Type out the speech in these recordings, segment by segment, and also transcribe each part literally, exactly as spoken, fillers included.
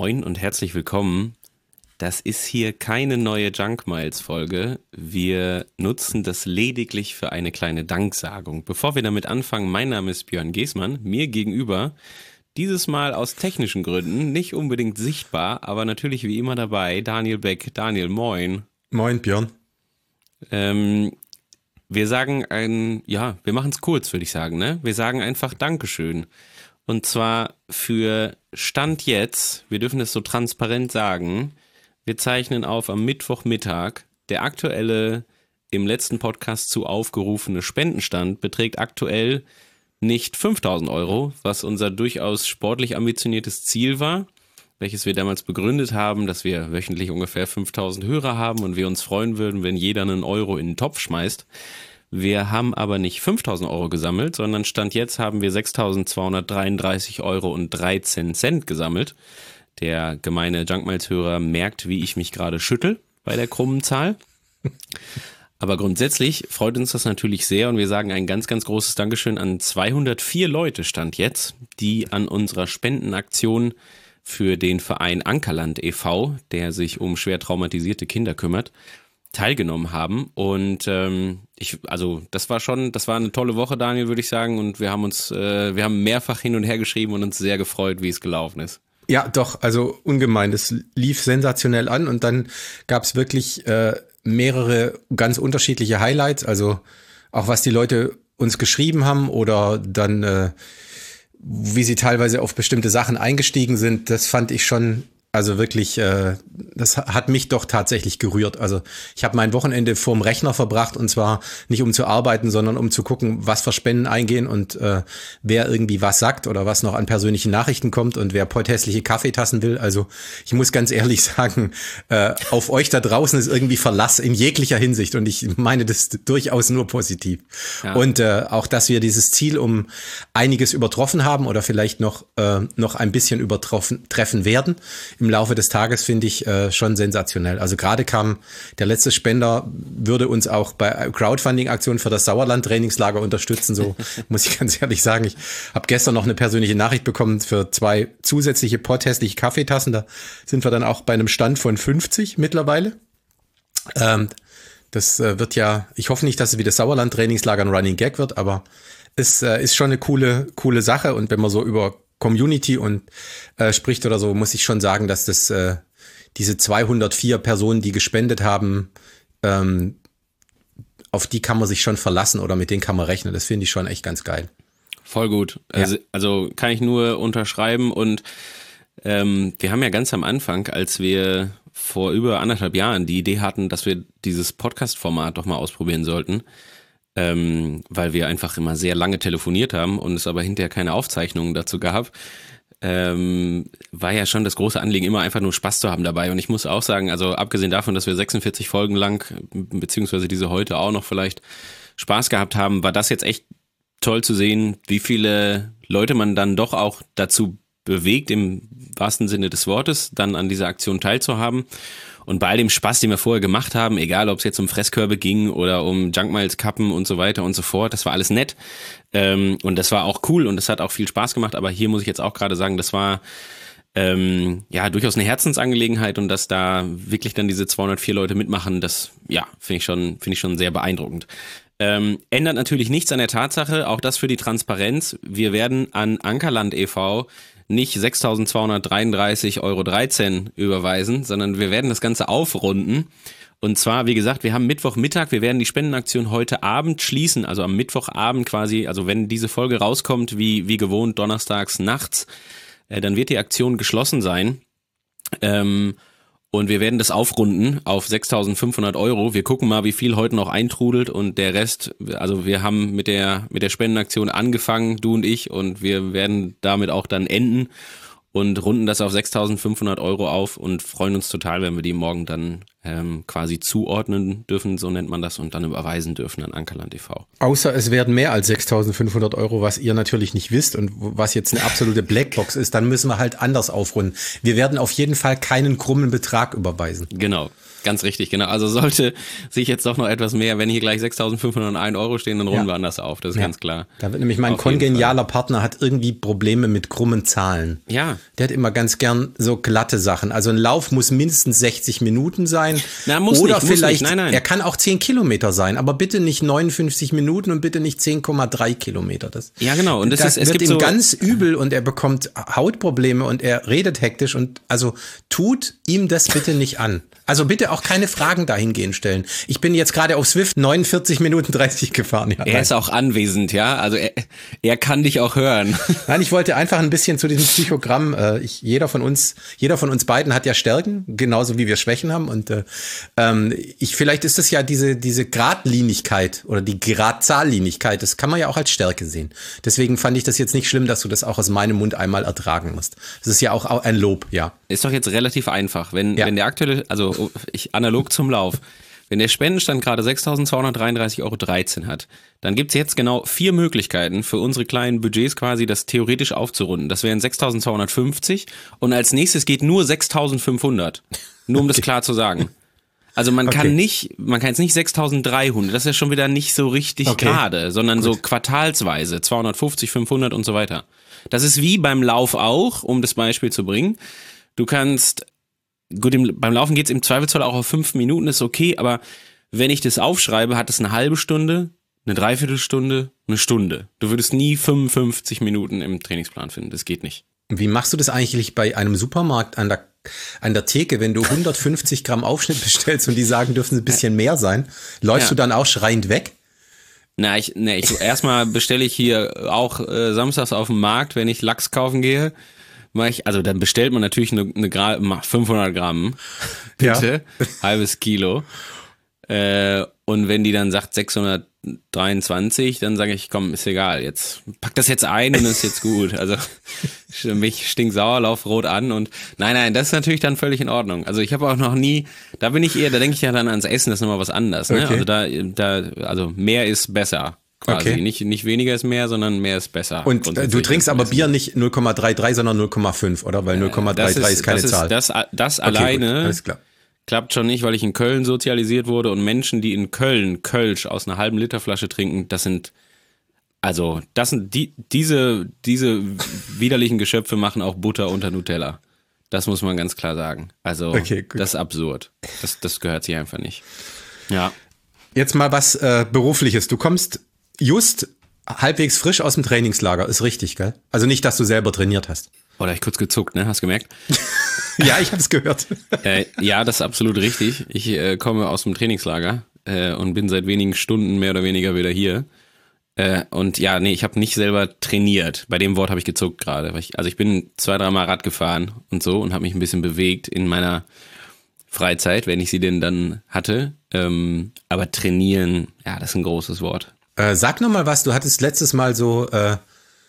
Moin und herzlich willkommen. Das ist hier keine neue Junk Miles Folge. Wir nutzen das lediglich für eine kleine Danksagung. Bevor wir damit anfangen, mein Name ist Björn Geßmann, mir gegenüber, dieses Mal aus technischen Gründen, nicht unbedingt sichtbar, aber natürlich wie immer dabei, Daniel Beck. Daniel, moin. Moin, Björn. Ähm, wir sagen ein, ja, wir machen es kurz, würde ich sagen, ne? Wir sagen einfach Dankeschön. Und zwar für Stand jetzt, wir dürfen das so transparent sagen, wir zeichnen auf am Mittwochmittag. Der aktuelle, im letzten Podcast zu aufgerufene Spendenstand beträgt aktuell nicht fünftausend Euro, was unser durchaus sportlich ambitioniertes Ziel war, welches wir damals begründet haben, dass wir wöchentlich ungefähr fünftausend Hörer haben und wir uns freuen würden, wenn jeder einen Euro in den Topf schmeißt. Wir haben aber nicht fünftausend Euro gesammelt, sondern Stand jetzt haben wir sechstausendzweihundertdreiunddreißig Euro und dreizehn Cent gesammelt. Der gemeine Junk Miles Hörer merkt, wie ich mich gerade schüttel bei der krummen Zahl. Aber grundsätzlich freut uns das natürlich sehr und wir sagen ein ganz, ganz großes Dankeschön an zweihundertvier Leute Stand jetzt, die an unserer Spendenaktion für den Verein Ankerland e V, der sich um schwer traumatisierte Kinder kümmert, teilgenommen haben. Und ähm, ich, also das war schon, das war eine tolle Woche, Daniel, würde ich sagen. Und wir haben uns, äh, wir haben mehrfach hin und her geschrieben und uns sehr gefreut, wie es gelaufen ist. Ja, doch, also ungemein. Das lief sensationell an und dann gab es wirklich äh, mehrere ganz unterschiedliche Highlights. Also auch was die Leute uns geschrieben haben oder dann äh, wie sie teilweise auf bestimmte Sachen eingestiegen sind, das fand ich schon, also wirklich, äh, das hat mich doch tatsächlich gerührt. Also ich habe mein Wochenende vorm Rechner verbracht und zwar nicht um zu arbeiten, sondern um zu gucken, was für Spenden eingehen und äh, wer irgendwie was sagt oder was noch an persönlichen Nachrichten kommt und wer potthässliche Kaffeetassen will. Also ich muss ganz ehrlich sagen, äh, auf euch da draußen ist irgendwie Verlass in jeglicher Hinsicht und ich meine das durchaus nur positiv. Ja. Und äh, auch, dass wir dieses Ziel um einiges übertroffen haben oder vielleicht noch, äh, noch ein bisschen übertroffen treffen werden im Laufe des Tages, finde ich äh, schon sensationell. Also gerade kam der letzte Spender, würde uns auch bei Crowdfunding-Aktionen für das Sauerland-Trainingslager unterstützen. So muss ich ganz ehrlich sagen. Ich habe gestern noch eine persönliche Nachricht bekommen für zwei zusätzliche potthässliche Kaffeetassen. Da sind wir dann auch bei einem Stand von fünfzig mittlerweile. Ähm, das äh, wird ja, ich hoffe nicht, dass es wie das Sauerland-Trainingslager ein Running Gag wird, aber es äh, ist schon eine coole, coole Sache. Und wenn man so über Community und äh, spricht oder so, muss ich schon sagen, dass das äh, diese zweihundertvier Personen, die gespendet haben, ähm, auf die kann man sich schon verlassen oder mit denen kann man rechnen. Das finde ich schon echt ganz geil. Voll gut. Also, ja. also kann ich nur unterschreiben und ähm, wir haben ja ganz am Anfang, als wir vor über anderthalb Jahren die Idee hatten, dass wir dieses Podcast-Format doch mal ausprobieren sollten, Ähm, weil wir einfach immer sehr lange telefoniert haben und es aber hinterher keine Aufzeichnungen dazu gab, ähm, war ja schon das große Anliegen, immer einfach nur Spaß zu haben dabei. Und ich muss auch sagen, also abgesehen davon, dass wir sechsundvierzig Folgen lang, beziehungsweise diese heute auch noch vielleicht Spaß gehabt haben, war das jetzt echt toll zu sehen, wie viele Leute man dann doch auch dazu bewegt, im wahrsten Sinne des Wortes, dann an dieser Aktion teilzuhaben. Und bei all dem Spaß, den wir vorher gemacht haben, egal ob es jetzt um Fresskörbe ging oder um Junk Miles Kappen und so weiter und so fort, das war alles nett. Ähm, und das war auch cool und das hat auch viel Spaß gemacht. Aber hier muss ich jetzt auch gerade sagen, das war ähm, ja durchaus eine Herzensangelegenheit und dass da wirklich dann diese zweihundertvier Leute mitmachen, das ja finde ich schon, finde ich schon sehr beeindruckend. Ähm, ändert natürlich nichts an der Tatsache, auch das für die Transparenz. Wir werden an Ankerland e V nicht sechstausendzweihundertdreiunddreißig Euro dreizehn überweisen, sondern wir werden das Ganze aufrunden. Und zwar, wie gesagt, wir haben Mittwochmittag, wir werden die Spendenaktion heute Abend schließen, also am Mittwochabend quasi, also wenn diese Folge rauskommt, wie, wie gewohnt, donnerstags nachts, äh, dann wird die Aktion geschlossen sein. Ähm, Und wir werden das aufrunden auf sechstausendfünfhundert Euro. Wir gucken mal, wie viel heute noch eintrudelt und der Rest, also wir haben mit der mit der Spendenaktion angefangen, du und ich, und wir werden damit auch dann enden und runden das auf sechstausendfünfhundert Euro auf und freuen uns total, wenn wir die morgen dann ähm, quasi zuordnen dürfen, so nennt man das, und dann überweisen dürfen an Ankerland e V. Außer es werden mehr als sechstausendfünfhundert Euro, was ihr natürlich nicht wisst und was jetzt eine absolute Blackbox ist, dann müssen wir halt anders aufrunden. Wir werden auf jeden Fall keinen krummen Betrag überweisen. Genau. Ganz richtig, genau. Also sollte sich jetzt doch noch etwas mehr, wenn hier gleich sechstausendfünfhunderteins Euro stehen, dann runden Ja. wir anders auf, das ist Ja. ganz klar. Da wird nämlich mein Auf jeden kongenialer Partner hat irgendwie Probleme mit krummen Zahlen. Ja. Der hat immer ganz gern so glatte Sachen. Also ein Lauf muss mindestens sechzig Minuten sein. Na, muss Oder nicht, muss vielleicht, nicht. Nein, nein. er kann auch zehn Kilometer sein, aber bitte nicht neunundfünfzig Minuten und bitte nicht zehn Komma drei Kilometer. Das, Ja, genau. Und das das ist, es wird gibt ihm so ganz übel und er bekommt Hautprobleme und er redet hektisch und also tut ihm das bitte nicht an. Also bitte auch keine Fragen dahingehend stellen. Ich bin jetzt gerade auf Swift neunundvierzig Minuten dreißig gefahren. Ja, er nein. ist auch anwesend, ja. Also er, er kann dich auch hören. Nein, ich wollte einfach ein bisschen zu diesem Psychogramm. Äh, ich, jeder von uns, jeder von uns beiden hat ja Stärken, genauso wie wir Schwächen haben. Und äh, ähm, ich, vielleicht ist es ja diese diese Gradlinigkeit oder die Gradzahllinigkeit. Das kann man ja auch als Stärke sehen. Deswegen fand ich das jetzt nicht schlimm, dass du das auch aus meinem Mund einmal ertragen musst. Das ist ja auch ein Lob, ja. Ist doch jetzt relativ einfach. Wenn, Ja. wenn der aktuelle, also ich analog zum Lauf, wenn der Spendenstand gerade sechstausendzweihundertdreiunddreißig Euro dreizehn hat, dann gibt's jetzt genau vier Möglichkeiten für unsere kleinen Budgets quasi, das theoretisch aufzurunden. Das wären sechstausendzweihundertfünfzig und als nächstes geht nur sechstausendfünfhundert. Nur um das klar zu sagen. Also man kann Okay. nicht, man kann jetzt nicht sechstausenddreihundert, das ist ja schon wieder nicht so richtig Okay. gerade, sondern so quartalsweise, zweihundertfünfzig, fünfhundert und so weiter. Das ist wie beim Lauf auch, um das Beispiel zu bringen. Du kannst, gut, im, beim Laufen geht's im Zweifelsfall auch auf fünf Minuten, ist okay, aber wenn ich das aufschreibe, hat es eine halbe Stunde, eine Dreiviertelstunde, eine Stunde. Du würdest nie fünfundfünfzig Minuten im Trainingsplan finden, das geht nicht. Wie machst du das eigentlich bei einem Supermarkt an der, an der Theke, wenn du hundertfünfzig Gramm Aufschnitt bestellst und die sagen, dürfen es ein bisschen mehr sein? Läufst Ja. du dann auch schreiend weg? Na, ich, ne, ich, erstmal bestelle ich hier auch äh, samstags auf dem Markt, wenn ich Lachs kaufen gehe. Mach ich, also dann bestellt man natürlich eine, eine Gra- fünfhundert Gramm, bitte, halbes Kilo. Äh, und wenn die dann sagt sechshundertdreiundzwanzig, dann sage ich, komm, ist egal, jetzt pack das jetzt ein und ist jetzt gut. Also mich stinksauer, lauf rot an und nein, nein, das ist natürlich dann völlig in Ordnung. Also ich habe auch noch nie, da bin ich eher, da denke ich ja dann ans Essen, das ist nochmal was anderes. Ne? Okay. Also da, da, also mehr ist besser. Quasi. Okay. Nicht, nicht weniger ist mehr, sondern mehr ist besser. Und äh, Grundsätzlich du trinkst aber ist Bier nicht null Komma dreiunddreißig, sondern null Komma fünf, oder? Weil null Komma das dreiunddreißig ist, keine das Zahl. Das, das Okay, alleine gut, alles klar. klappt schon nicht, weil ich in Köln sozialisiert wurde und Menschen, die in Köln Kölsch aus einer halben Liter Flasche trinken, das sind, also, das sind die, diese, diese widerlichen Geschöpfe machen auch Butter unter Nutella. Das muss man ganz klar sagen. Also, Okay, gut. das ist absurd. Das, das gehört sich einfach nicht. Ja. Jetzt mal was äh, Berufliches. Du kommst just halbwegs frisch aus dem Trainingslager, ist richtig, gell? Also nicht, dass du selber trainiert hast. Oder ich kurz gezuckt, ne? Hast du gemerkt? Ja, ich habe es gehört. Äh, ja, das ist absolut richtig. Ich äh, komme aus dem Trainingslager äh, und bin seit wenigen Stunden mehr oder weniger wieder hier. Äh, und ja, nee, ich habe nicht selber trainiert. Bei dem Wort habe ich gezuckt gerade. weil ich- Also ich bin zwei, dreimal Rad gefahren und so und habe mich ein bisschen bewegt in meiner Freizeit, wenn ich sie denn dann hatte. Ähm, aber trainieren, ja, das ist ein großes Wort. Äh, sag noch mal was, du hattest letztes Mal so äh,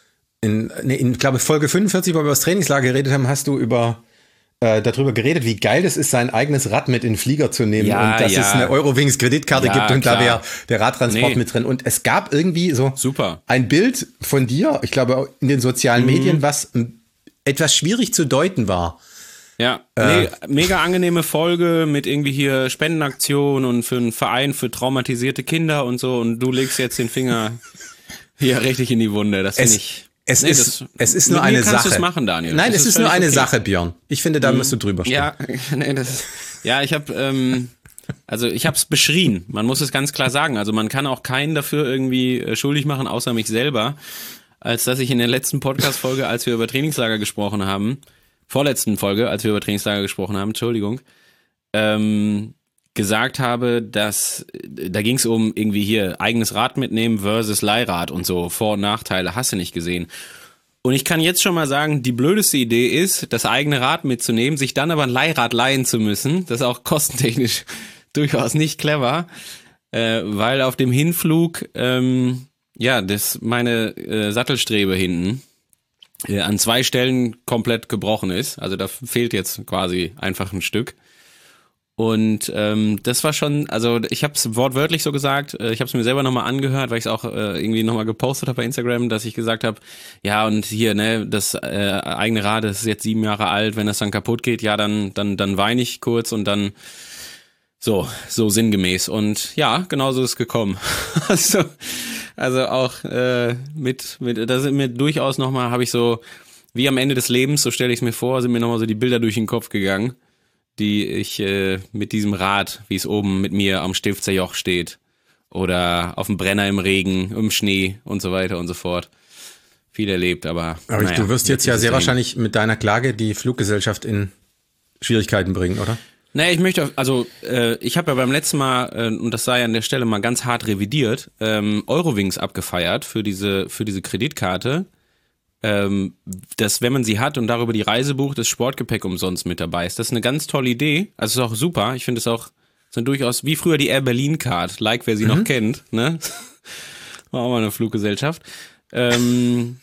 in, nee, in glaube Folge fünfundvierzig, wo wir über das Trainingslager geredet haben, hast du über äh, darüber geredet, wie geil das ist, sein eigenes Rad mit in den Flieger zu nehmen Ja, und dass ja. es eine Eurowings Kreditkarte Ja, gibt und da klar. wäre der Radtransport Nee. mit drin. Und es gab irgendwie so Super. ein Bild von dir, ich glaube in den sozialen Mhm. Medien, was m, etwas schwierig zu deuten war. Ja, Äh. me mega angenehme Folge mit irgendwie hier Spendenaktion und für einen Verein für traumatisierte Kinder und so und du legst jetzt den Finger hier richtig in die Wunde. Das finde Es, ich. es, Nee, ist, das- es ist mit nur mir eine kannst Sache. du's machen, Daniel. Nein, Das es ist ist nur völlig eine okay. Sache, Björn. Ich finde, da musst du drüber stehen. Ja, nee, das, ja, ich habe, ähm, also ich habe es beschrien. Man muss es ganz klar sagen. Also man kann auch keinen dafür irgendwie äh, schuldig machen, außer mich selber, als dass ich in der letzten Podcast-Folge, als wir über Trainingslager gesprochen haben, vorletzten Folge, als wir über Trainingslager gesprochen haben, Entschuldigung, ähm, gesagt habe, dass, da ging es um irgendwie hier eigenes Rad mitnehmen versus Leihrad und so, Vor- und Nachteile, hast du nicht gesehen. Und ich kann jetzt schon mal sagen, die blödeste Idee ist, das eigene Rad mitzunehmen, sich dann aber ein Leihrad leihen zu müssen. Das ist auch kostentechnisch durchaus nicht clever, äh, weil auf dem Hinflug, ähm, ja, das meine äh, Sattelstrebe hinten äh, an zwei Stellen komplett gebrochen ist. Also da fehlt jetzt quasi einfach ein Stück. Und ähm, das war schon, also ich habe es wortwörtlich so gesagt, äh, ich habe es mir selber nochmal angehört, weil ich es auch äh, irgendwie nochmal gepostet habe bei Instagram, dass ich gesagt habe, ja und hier, ne, das äh, eigene Rad, das ist jetzt sieben Jahre alt, wenn das dann kaputt geht, ja, dann dann dann weine ich kurz und dann So, so sinngemäß. Und ja, genauso ist es gekommen. also, also auch äh, mit, mit, da sind mir durchaus nochmal, habe ich so, wie am Ende des Lebens, so stelle ich es mir vor, sind mir nochmal so die Bilder durch den Kopf gegangen, die ich äh, mit diesem Rad, wie es oben mit mir am Stilfzer Joch steht, oder auf dem Brenner im Regen, im Schnee und so weiter und so fort. Viel erlebt, aber. Aber naja, du wirst jetzt, jetzt ja sehr wahrscheinlich mit deiner Klage die Fluggesellschaft in Schwierigkeiten bringen, oder? Naja, ich möchte, also äh, ich habe ja beim letzten Mal, äh, und das sei an der Stelle mal ganz hart revidiert, ähm, Eurowings abgefeiert für diese, für diese Kreditkarte, ähm, dass wenn man sie hat und darüber die Reise bucht, das Sportgepäck umsonst mit dabei ist. Das ist eine ganz tolle Idee, also ist auch super, ich finde es auch, sind durchaus, wie früher die Air Berlin Card, like wer sie mhm. noch kennt, ne? War auch mal eine Fluggesellschaft. Ähm,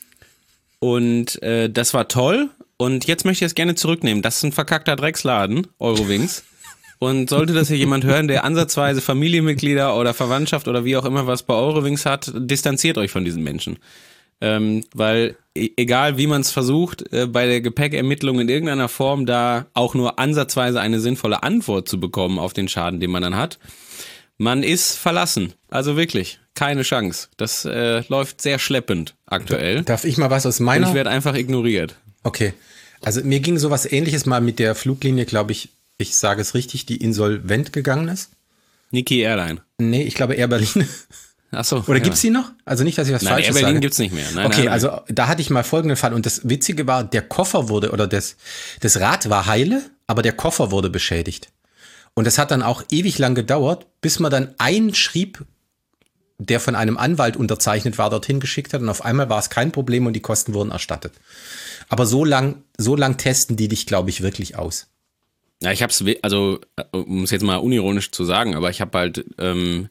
und äh, das war toll. Und jetzt möchte ich es gerne zurücknehmen. Das ist ein verkackter Drecksladen, Eurowings. Und sollte das hier jemand hören, der ansatzweise Familienmitglieder oder Verwandtschaft oder wie auch immer was bei Eurowings hat, distanziert euch von diesen Menschen. Ähm, weil e- egal wie man es versucht, äh, bei der Gepäckermittlung in irgendeiner Form da auch nur ansatzweise eine sinnvolle Antwort zu bekommen auf den Schaden, den man dann hat, man ist verlassen. Also wirklich, keine Chance. Das äh, läuft sehr schleppend aktuell. Darf ich mal was aus meiner... Und ich werde einfach ignoriert. Okay, also mir ging sowas Ähnliches mal mit der Fluglinie, glaube ich, ich sage es richtig, die insolvent gegangen ist. Niki Airline. Nee, ich glaube Air Berlin. Ach so. Oder ja. Gibt's die noch? Also nicht, dass ich was nein, Falsches sage. Air Berlin sage. Gibt's nicht mehr. Nein, okay, nein, nein. also da hatte ich mal folgenden Fall und das Witzige war, der Koffer wurde, oder das, das Rad war heile, aber der Koffer wurde beschädigt. Und das hat dann auch ewig lang gedauert, bis man dann einen schrieb, der von einem Anwalt unterzeichnet war, dorthin geschickt hat und auf einmal war es kein Problem und die Kosten wurden erstattet. Aber so lang, so lang testen die dich, glaube ich, wirklich aus. Ja, ich hab's, also, um es jetzt mal unironisch zu sagen, aber ich habe halt, ähm,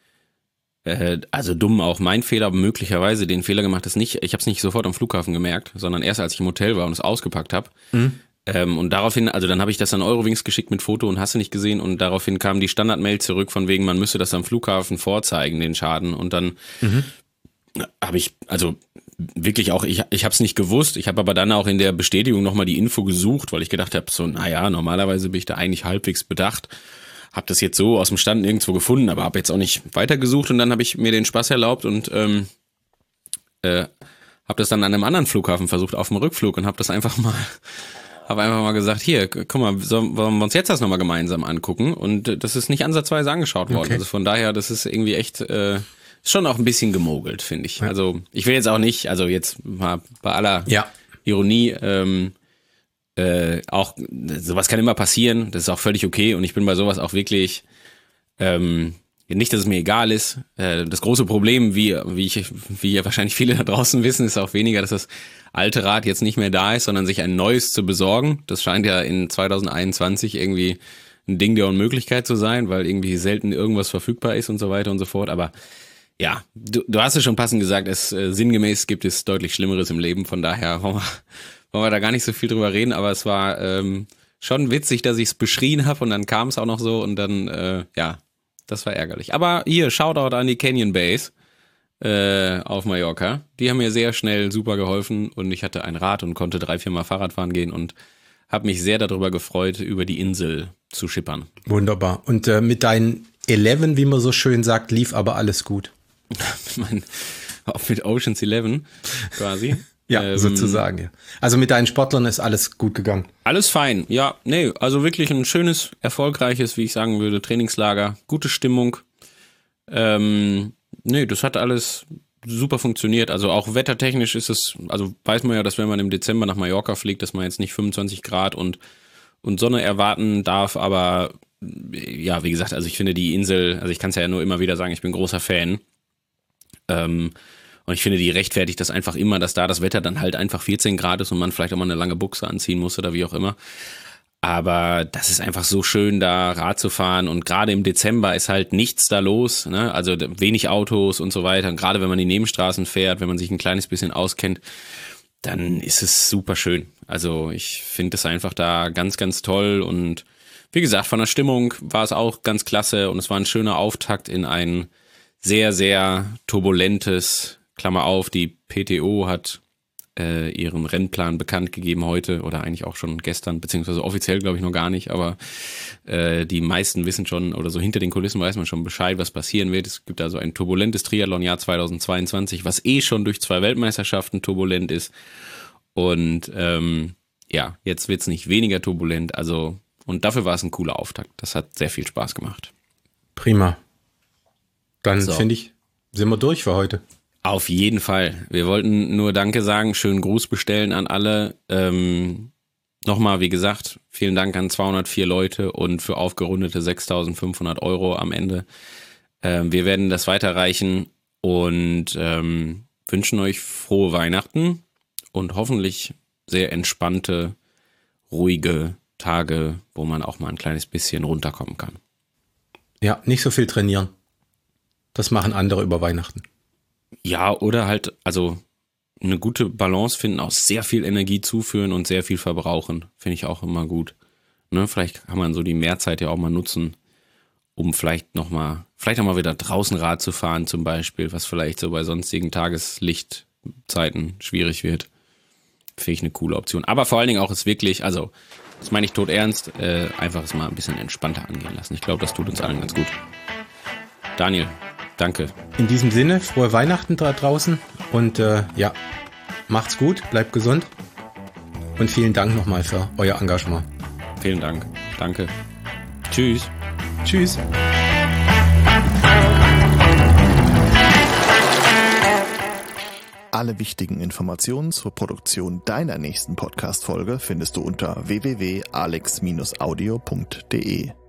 äh, also dumm auch mein Fehler, aber möglicherweise den Fehler gemacht, ist nicht, ich habe es nicht sofort am Flughafen gemerkt, sondern erst als ich im Hotel war und es ausgepackt habe. Mhm. Ähm, und daraufhin, also dann habe ich das an Eurowings geschickt mit Foto und hast du nicht gesehen und daraufhin kam die Standard-Mail zurück von wegen, man müsste das am Flughafen vorzeigen, den Schaden. Und dann mhm. habe ich, also wirklich auch, ich, ich habe es nicht gewusst, ich habe aber dann auch in der Bestätigung nochmal die Info gesucht, weil ich gedacht habe, so naja, normalerweise bin ich da eigentlich halbwegs bedacht, habe das jetzt so aus dem Stand nirgendwo gefunden, aber habe jetzt auch nicht weitergesucht und dann habe ich mir den Spaß erlaubt und ähm, äh, habe das dann an einem anderen Flughafen versucht, auf dem Rückflug und habe das einfach mal, habe einfach mal gesagt, hier, guck mal, sollen wir uns jetzt das nochmal gemeinsam angucken und das ist nicht ansatzweise angeschaut worden, okay. Also von daher, das ist irgendwie echt... Äh, schon auch ein bisschen gemogelt, finde ich. Ja. Also ich will jetzt auch nicht, also jetzt mal bei aller ja. Ironie, ähm, äh, auch sowas kann immer passieren, das ist auch völlig okay und ich bin bei sowas auch wirklich, ähm, nicht, dass es mir egal ist. Äh, das große Problem, wie wie ich, wie ja wahrscheinlich viele da draußen wissen, ist auch weniger, dass das alte Rad jetzt nicht mehr da ist, sondern sich ein neues zu besorgen. Das scheint ja in zwanzig einundzwanzig irgendwie ein Ding der Unmöglichkeit zu sein, weil irgendwie selten irgendwas verfügbar ist und so weiter und so fort, aber ja, du, du hast es schon passend gesagt, es äh, sinngemäß gibt es deutlich Schlimmeres im Leben, von daher wollen wir, wollen wir da gar nicht so viel drüber reden, aber es war ähm, schon witzig, dass ich es beschrien habe und dann kam es auch noch so und dann, äh, ja, das war ärgerlich. Aber hier, Shoutout an die Canyon Base äh, auf Mallorca, die haben mir sehr schnell super geholfen und ich hatte ein Rad und konnte drei, vier Mal Fahrrad fahren gehen und habe mich sehr darüber gefreut, über die Insel zu schippern. Wunderbar. Und äh, mit deinen Eleven, wie man so schön sagt, lief aber alles gut. mein, auch mit Ocean's Eleven quasi. ja, ähm, sozusagen. Ja. Also mit deinen Sportlern ist alles gut gegangen. Alles fein, ja. Nee, also wirklich ein schönes, erfolgreiches, wie ich sagen würde, Trainingslager. Gute Stimmung. Ähm, nee, das hat alles super funktioniert. Also auch wettertechnisch ist es, also weiß man ja, dass wenn man im Dezember nach Mallorca fliegt, dass man jetzt nicht fünfundzwanzig Grad und, und Sonne erwarten darf, aber ja, wie gesagt, also ich finde die Insel, also ich kann es ja nur immer wieder sagen, ich bin großer Fan. Ähm, und ich finde, die rechtfertigt das einfach immer, dass da das Wetter dann halt einfach vierzehn Grad ist und man vielleicht auch mal eine lange Buchse anziehen muss oder wie auch immer. Aber das ist einfach so schön, da Rad zu fahren und gerade im Dezember ist halt nichts da los, ne? Also wenig Autos und so weiter. Und gerade wenn man die Nebenstraßen fährt, wenn man sich ein kleines bisschen auskennt, dann ist es super schön. Also ich finde das einfach da ganz, ganz toll und wie gesagt, von der Stimmung war es auch ganz klasse und es war ein schöner Auftakt in ein sehr, sehr turbulentes, Klammer auf, die P T O hat äh, ihren Rennplan bekannt gegeben heute oder eigentlich auch schon gestern, beziehungsweise offiziell glaube ich noch gar nicht, aber äh, die meisten wissen schon oder so hinter den Kulissen weiß man schon Bescheid, was passieren wird. Es gibt also ein turbulentes Triathlon-Jahr zweitausendzweiundzwanzig, was eh schon durch zwei Weltmeisterschaften turbulent ist und ähm, ja, jetzt wird es nicht weniger turbulent, also und dafür war es ein cooler Auftakt. Das hat sehr viel Spaß gemacht. Prima. Dann So. finde ich, sind wir durch für heute. Auf jeden Fall. Wir wollten nur Danke sagen, schönen Gruß bestellen an alle. Ähm, nochmal, wie gesagt, vielen Dank an zweihundertvier Leute und für aufgerundete sechstausendfünfhundert Euro am Ende. Ähm, wir werden das weiterreichen und ähm, wünschen euch frohe Weihnachten und hoffentlich sehr entspannte, ruhige Tage, wo man auch mal ein kleines bisschen runterkommen kann. Ja, nicht so viel trainieren. Das machen andere über Weihnachten. Ja, oder halt, also eine gute Balance finden, auch sehr viel Energie zuführen und sehr viel verbrauchen, finde ich auch immer gut. Ne, vielleicht kann man so die Mehrzeit ja auch mal nutzen, um vielleicht nochmal, vielleicht auch mal wieder draußen Rad zu fahren zum Beispiel, was vielleicht so bei sonstigen Tageslichtzeiten schwierig wird. Finde ich eine coole Option. Aber vor allen Dingen auch es wirklich, also das meine ich tot ernst, äh, einfach es mal ein bisschen entspannter angehen lassen. Ich glaube, das tut uns allen ganz gut. Daniel, danke. In diesem Sinne, frohe Weihnachten da draußen und äh, ja, macht's gut, bleibt gesund und vielen Dank nochmal für euer Engagement. Vielen Dank. Danke. Tschüss. Tschüss. Alle wichtigen Informationen zur Produktion deiner nächsten Podcast-Folge findest du unter w w w punkt alex Bindestrich audio punkt de.